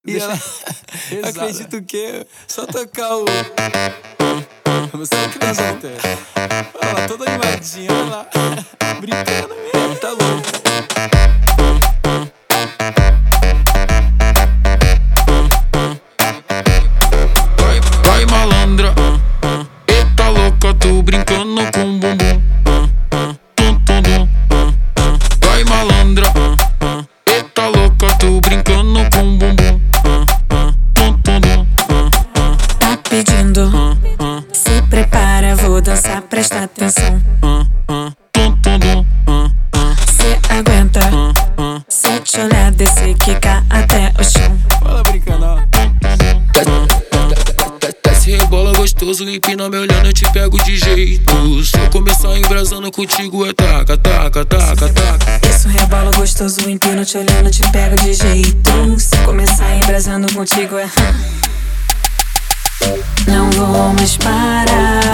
E ela acredita o quê? Só tocar o... Você acredita? Olha lá, toda animadinha, olha lá. Brincando mesmo, tá louco. Vai malandra, eita louca, tô brincando com bumbum. Tum tum dum. Vai malandra, eita louca, tô brincando com bumbum. Tum tum dum. Tá pedindo, se prepara, vou dançar, presta atenção. Tum tum dum. Cê aguenta, se te olhar, descer, quicar até o chão. Fala brincando, ó. Desce, rebola gostoso, empina me olhando, eu te pego de jeito. Se eu começar embrasando contigo é taca, taca, taca, taca. Isso rebola gostoso, empino te olhando, te pego de jeito. Se começar embrasando contigo é... Não vou mais parar,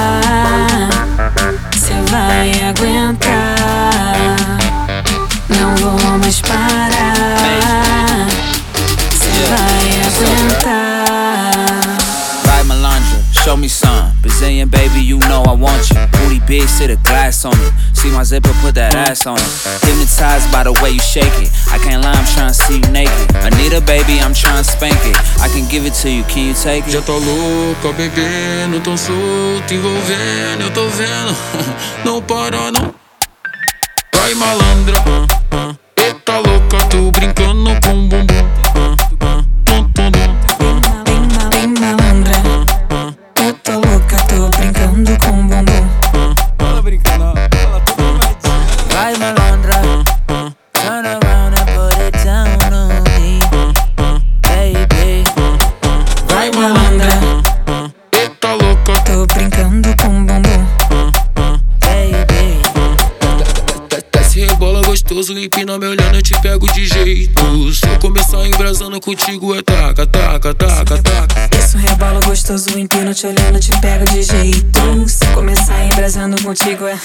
cê vai aguentar. Não vou mais parar, cê vai aguentar. Vai malandra, show me some. Brazilian baby, you know I want you. Booty big, sit a glass on it. See my zipper, put that ass on it. Hypnotized by the way you shake it. I can't lie, I'm tryna see you naked. Anita baby, I'm tryna spank it. I can give it to you, can you take it? Já tá louca, bebendo, tão solto, envolvendo, eu tô vendo. Não para não. Vai malandra, eita louca, tô brincando com bumbum. Tum tum dum. Bem malandra, eu tô louca, tô brincando com bumbum. Fala brincando, ó. Olha lá, toda animadinha. Vai malandra, turn around and put it down on me, baby. Vai malandra, Eita louca, tô brincando com bumbum. Baby. desce, rebola gostoso, empina me olhando, eu te pego de jeito. Se eu começar embrasando contigo é taca, taca, taca, taca. Isso rebola gostoso, empino te olhando, te pego de jeito. Se começar embrasando contigo é...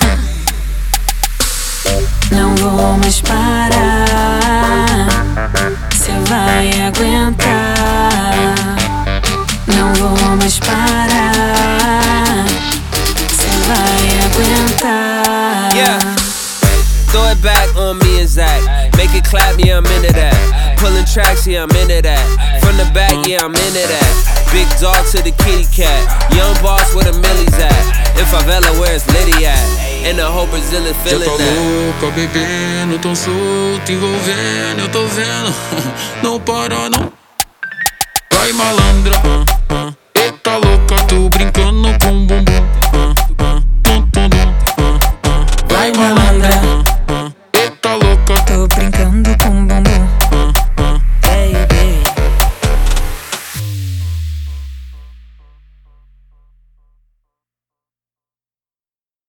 Não vou mais parar, cê vai aguentar. Não vou mais parar, cê vai aguentar. Yeah. Throw it back on me and Zach. Make it clap, yeah, I'm into that. Pulling tracks, yeah, I'm into that. From the back, yeah, I'm into that. Big dog to the kitty cat. Young boss where the millies at. In favela, where it's Liddy at. And the whole Brazilian Já feeling tá that. louca, bebendo, tão solto, envolvendo, eu tô vendo. Não para não. Vai malandra, eita louca, tô brincando com bumbum.